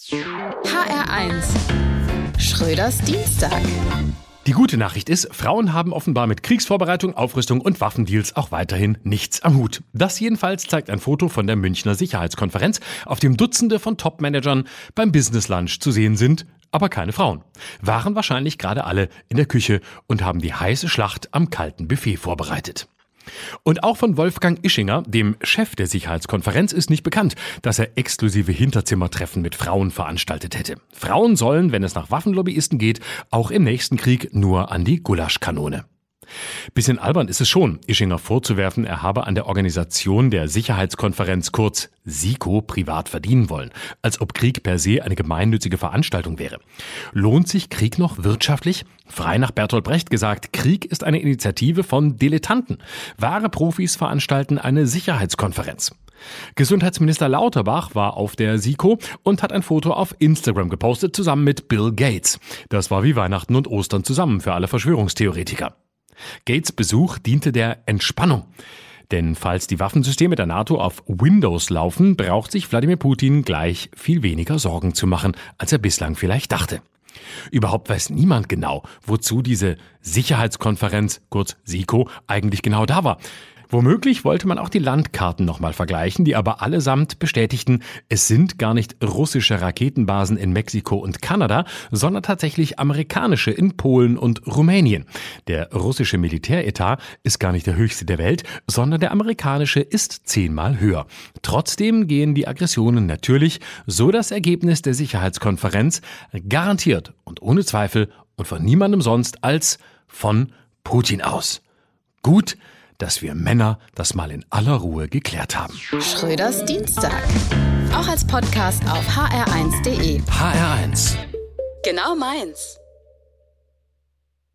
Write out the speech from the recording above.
HR1 Schröders Dienstag. Die gute Nachricht ist, Frauen haben offenbar mit Kriegsvorbereitung, Aufrüstung und Waffendeals auch weiterhin nichts am Hut. Das jedenfalls zeigt ein Foto von der Münchner Sicherheitskonferenz, auf dem Dutzende von Top-Managern beim Business Lunch zu sehen sind, aber keine Frauen. Waren wahrscheinlich gerade alle in der Küche und haben die heiße Schlacht am kalten Buffet vorbereitet. Und auch von Wolfgang Ischinger, dem Chef der Sicherheitskonferenz, ist nicht bekannt, dass er exklusive Hinterzimmertreffen mit Frauen veranstaltet hätte. Frauen sollen, wenn es nach Waffenlobbyisten geht, auch im nächsten Krieg nur an die Gulaschkanone. Bisschen albern ist es schon, Ischinger vorzuwerfen, er habe an der Organisation der Sicherheitskonferenz, kurz SIKO, privat verdienen wollen. Als ob Krieg per se eine gemeinnützige Veranstaltung wäre. Lohnt sich Krieg noch wirtschaftlich? Frei nach Bertolt Brecht gesagt, Krieg ist eine Initiative von Dilettanten. Wahre Profis veranstalten eine Sicherheitskonferenz. Gesundheitsminister Lauterbach war auf der SIKO und hat ein Foto auf Instagram gepostet, zusammen mit Bill Gates. Das war wie Weihnachten und Ostern zusammen für alle Verschwörungstheoretiker. Gates' Besuch diente der Entspannung. Denn falls die Waffensysteme der NATO auf Windows laufen, braucht sich Wladimir Putin gleich viel weniger Sorgen zu machen, als er bislang vielleicht dachte. Überhaupt weiß niemand genau, wozu diese Sicherheitskonferenz, kurz SIKO, eigentlich genau da war. Womöglich wollte man auch die Landkarten nochmal vergleichen, die aber allesamt bestätigten, es sind gar nicht russische Raketenbasen in Mexiko und Kanada, sondern tatsächlich amerikanische in Polen und Rumänien. Der russische Militäretat ist gar nicht der höchste der Welt, sondern der amerikanische ist 10-mal höher. Trotzdem gehen die Aggressionen natürlich, so das Ergebnis der Sicherheitskonferenz, garantiert und ohne Zweifel und von niemandem sonst als von Putin aus. Gut, dass wir Männer das mal in aller Ruhe geklärt haben. Schröders Dienstag. Auch als Podcast auf hr1.de. HR1. Genau meins.